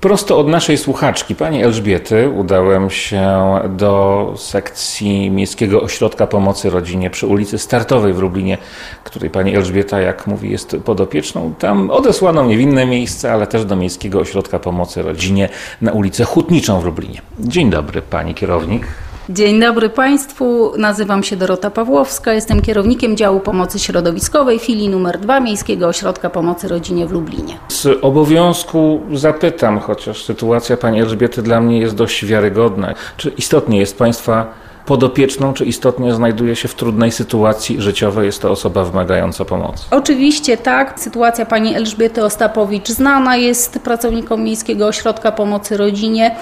Prosto od naszej słuchaczki, pani Elżbiety, udałem się do sekcji Miejskiego Ośrodka Pomocy Rodzinie przy ulicy Startowej w Lublinie, której pani Elżbieta, jak mówi, jest podopieczną. Tam odesłano mnie w inne miejsce, ale też do Miejskiego Ośrodka Pomocy Rodzinie na ulicę Hutniczą w Lublinie. Dzień dobry, pani kierownik. Dzień dobry Państwu, nazywam się Dorota Pawłowska, jestem kierownikiem działu pomocy środowiskowej filii nr 2 Miejskiego Ośrodka Pomocy Rodzinie w Lublinie. Z obowiązku zapytam, chociaż sytuacja pani Elżbiety dla mnie jest dość wiarygodna. Czy istotnie jest państwa podopieczną, czy istotnie znajduje się w trudnej sytuacji życiowej, jest to osoba wymagająca pomocy? Oczywiście tak. Sytuacja pani Elżbiety Ostapowicz znana jest pracownikom Miejskiego Ośrodka Pomocy Rodzinie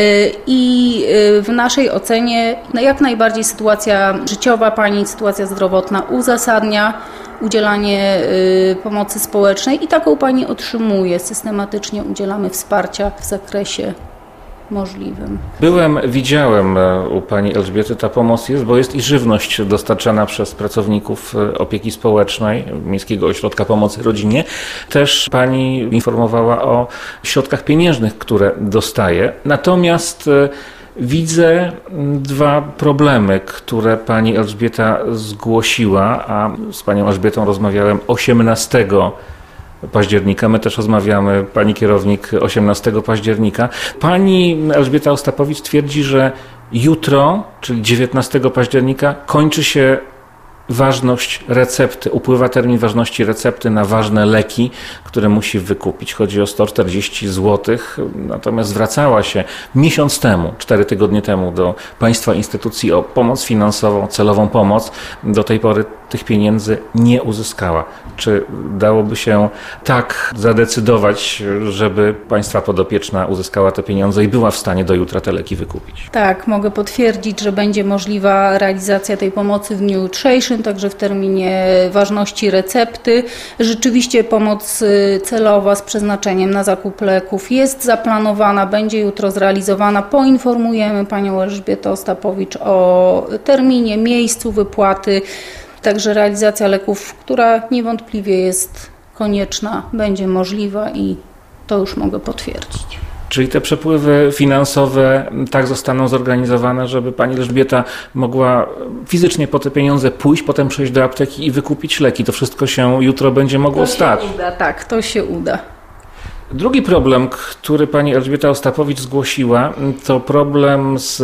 i w naszej ocenie jak najbardziej sytuacja życiowa pani, sytuacja zdrowotna uzasadnia udzielanie pomocy społecznej i taką pani otrzymuje. Systematycznie udzielamy wsparcia w zakresie możliwym. Widziałem u pani Elżbiety, ta pomoc jest, bo jest i żywność dostarczana przez pracowników opieki społecznej Miejskiego Ośrodka Pomocy Rodzinie. Też pani informowała o środkach pieniężnych, które dostaje. Natomiast widzę dwa problemy, które pani Elżbieta zgłosiła, a z panią Elżbietą rozmawiałem 18 października. My też rozmawiamy, pani kierownik, 18 października. Pani Elżbieta Ostapowicz twierdzi, że jutro, czyli 19 października, kończy się ważność recepty, upływa termin ważności recepty na ważne leki, które musi wykupić. Chodzi o 140 zł, natomiast zwracała się miesiąc temu, 4 tygodnie temu do państwa instytucji o pomoc finansową, celową pomoc. Do tej pory tych pieniędzy nie uzyskała. Czy dałoby się tak zadecydować, żeby państwa podopieczna uzyskała te pieniądze i była w stanie do jutra te leki wykupić? Tak, mogę potwierdzić, że będzie możliwa realizacja tej pomocy w dniu jutrzejszym, także w terminie ważności recepty. Rzeczywiście pomoc celowa z przeznaczeniem na zakup leków jest zaplanowana, będzie jutro zrealizowana. Poinformujemy panią Elżbietę Ostapowicz o terminie, miejscu wypłaty. Także realizacja leków, która niewątpliwie jest konieczna, będzie możliwa i to już mogę potwierdzić. Czyli te przepływy finansowe tak zostaną zorganizowane, żeby pani Elżbieta mogła fizycznie po te pieniądze pójść, potem przejść do apteki i wykupić leki. To wszystko się jutro będzie mogło stać. Tak, to się uda. Drugi problem, który pani Elżbieta Ostapowicz zgłosiła, to problem z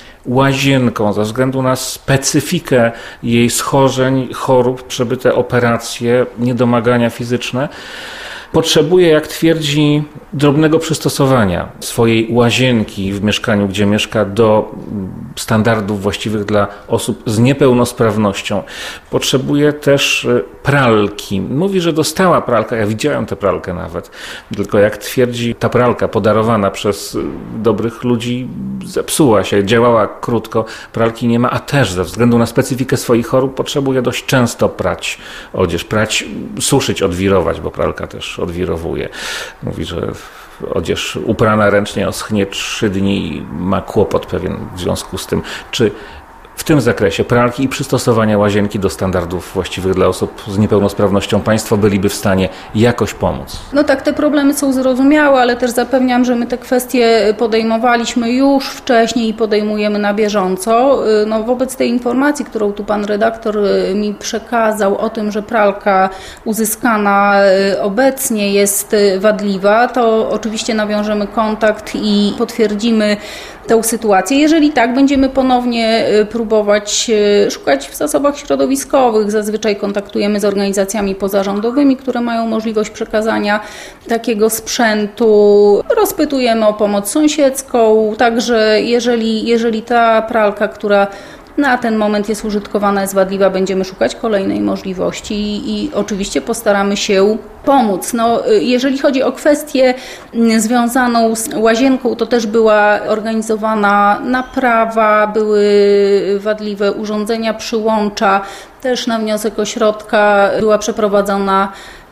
łazienką ze względu na specyfikę jej schorzeń, chorób, przebyte operacje, niedomagania fizyczne. Potrzebuje, jak twierdzi, drobnego przystosowania swojej łazienki w mieszkaniu, gdzie mieszka, do standardów właściwych dla osób z niepełnosprawnością. Potrzebuje też pralki. Mówi, że dostała pralkę, ja widziałem tę pralkę nawet, tylko jak twierdzi, ta pralka podarowana przez dobrych ludzi zepsuła się, działała krótko, pralki nie ma, a też ze względu na specyfikę swoich chorób potrzebuje dość często prać odzież, suszyć, odwirować, bo pralka też odwirowuje. Mówi, że odzież uprana ręcznie oschnie 3 dni i ma kłopot pewien w związku z tym. Czy w tym zakresie pralki i przystosowania łazienki do standardów właściwych dla osób z niepełnosprawnością państwo byliby w stanie jakoś pomóc? No tak, te problemy są zrozumiałe, ale też zapewniam, że my te kwestie podejmowaliśmy już wcześniej i podejmujemy na bieżąco. No, wobec tej informacji, którą tu pan redaktor mi przekazał o tym, że pralka uzyskana obecnie jest wadliwa, to oczywiście nawiążemy kontakt i potwierdzimy tę sytuację. Jeżeli tak, będziemy ponownie próbować szukać w zasobach środowiskowych. Zazwyczaj kontaktujemy z organizacjami pozarządowymi, które mają możliwość przekazania takiego sprzętu. Rozpytujemy o pomoc sąsiedzką. Także jeżeli ta pralka, która na ten moment jest użytkowana, jest wadliwa, będziemy szukać kolejnej możliwości i oczywiście postaramy się pomóc. No, jeżeli chodzi o kwestię związaną z łazienką, to też była organizowana naprawa, były wadliwe urządzenia, przyłącza. Też na wniosek ośrodka była przeprowadzona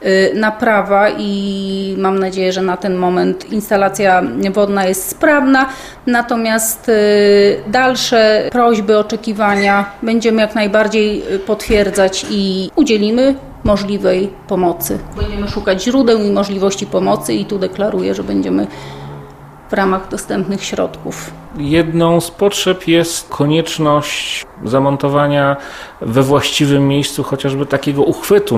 naprawa i mam nadzieję, że na ten moment instalacja wodna jest sprawna. Natomiast dalsze prośby, oczekiwania będziemy jak najbardziej potwierdzać i udzielimy możliwej pomocy. Będziemy szukać źródeł i możliwości pomocy i tu deklaruję, że będziemy w ramach dostępnych środków. Jedną z potrzeb jest konieczność zamontowania we właściwym miejscu chociażby takiego uchwytu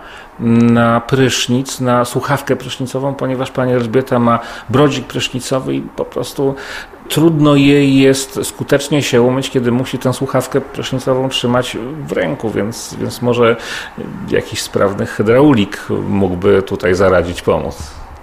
na prysznic, na słuchawkę prysznicową, ponieważ pani Elżbieta ma brodzik prysznicowy i po prostu trudno jej jest skutecznie się umyć, kiedy musi tę słuchawkę prysznicową trzymać w ręku, więc może jakiś sprawny hydraulik mógłby tutaj zaradzić pomóc.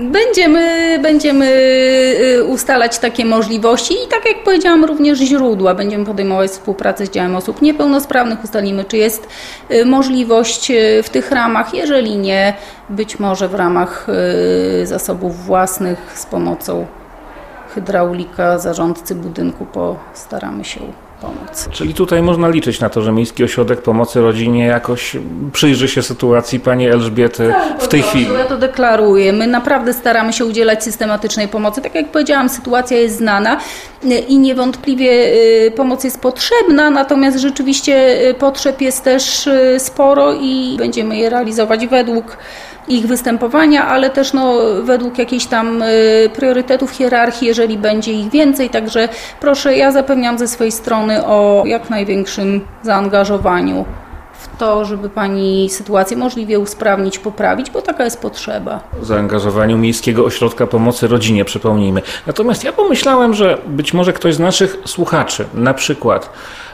Będziemy ustalać takie możliwości i tak jak powiedziałam, również źródła. Będziemy podejmować współpracę z działem osób niepełnosprawnych, ustalimy, czy jest możliwość w tych ramach. Jeżeli nie, być może w ramach zasobów własnych z pomocą hydraulika, zarządcy budynku postaramy się pomóc. Czyli tutaj można liczyć na to, że Miejski Ośrodek Pomocy Rodzinie jakoś przyjrzy się sytuacji pani Elżbiety w tej chwili. Ja to deklaruję. My naprawdę staramy się udzielać systematycznej pomocy. Tak jak powiedziałam, sytuacja jest znana i niewątpliwie pomoc jest potrzebna, natomiast rzeczywiście potrzeb jest też sporo i będziemy je realizować według ich występowania, ale też według jakichś tam priorytetów hierarchii, jeżeli będzie ich więcej. Także proszę, ja zapewniam ze swojej strony o jak największym zaangażowaniu w to, żeby pani sytuację możliwie usprawnić, poprawić, bo taka jest potrzeba. Zaangażowaniu Miejskiego Ośrodka Pomocy Rodzinie, przypomnijmy. Natomiast ja pomyślałem, że być może ktoś z naszych słuchaczy na przykład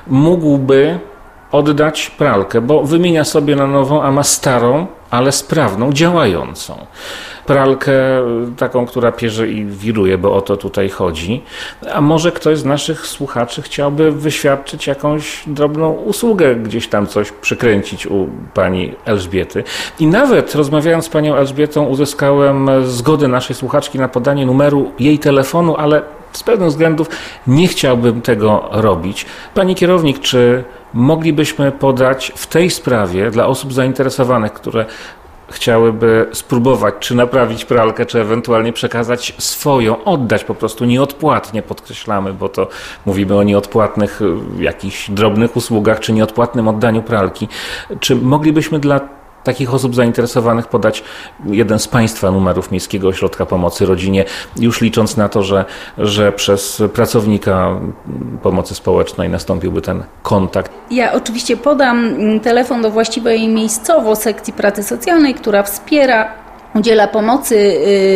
mógłby oddać pralkę, bo wymienia sobie na nową, a ma starą, ale sprawną, działającą. Pralkę taką, która pierze i wiruje, bo o to tutaj chodzi. A może ktoś z naszych słuchaczy chciałby wyświadczyć jakąś drobną usługę, gdzieś tam coś przykręcić u pani Elżbiety. I nawet rozmawiając z panią Elżbietą uzyskałem zgodę naszej słuchaczki na podanie numeru jej telefonu, ale z pewnych względów nie chciałbym tego robić. Pani kierownik, czy moglibyśmy podać w tej sprawie dla osób zainteresowanych, które chciałyby spróbować, czy naprawić pralkę, czy ewentualnie przekazać swoją, oddać po prostu nieodpłatnie, podkreślamy, bo to mówimy o nieodpłatnych jakichś drobnych usługach, czy nieodpłatnym oddaniu pralki. Czy moglibyśmy dla takich osób zainteresowanych podać jeden z państwa numerów Miejskiego Ośrodka Pomocy Rodzinie, już licząc na to, że przez pracownika pomocy społecznej nastąpiłby ten kontakt? Ja oczywiście podam telefon do właściwej miejscowo sekcji pracy socjalnej, która udziela pomocy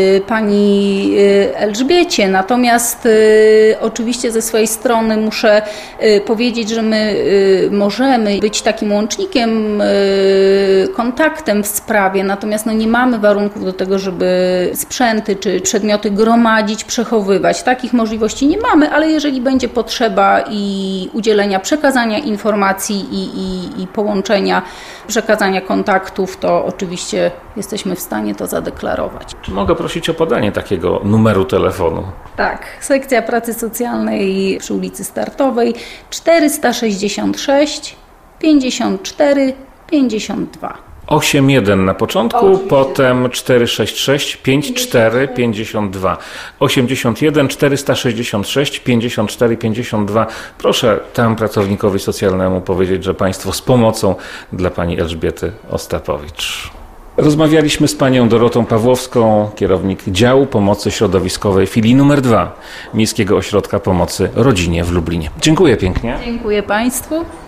pani Elżbiecie, natomiast oczywiście ze swojej strony muszę powiedzieć, że my możemy być takim łącznikiem, kontaktem w sprawie, natomiast nie mamy warunków do tego, żeby sprzęty czy przedmioty gromadzić, przechowywać. Takich możliwości nie mamy, ale jeżeli będzie potrzeba i udzielenia, przekazania informacji i połączenia, przekazania kontaktów, to oczywiście jesteśmy w stanie to zadeklarować. Czy mogę prosić o podanie takiego numeru telefonu? Tak, sekcja pracy socjalnej przy ulicy Startowej 466 54 52. 81 na początku, potem 466 54 52. 81 466 54 52. Proszę tam pracownikowi socjalnemu powiedzieć, że państwo z pomocą dla pani Elżbiety Ostapowicz. Rozmawialiśmy z panią Dorotą Pawłowską, kierownik działu pomocy środowiskowej filii numer 2 Miejskiego Ośrodka Pomocy Rodzinie w Lublinie. Dziękuję pięknie. Dziękuję państwu.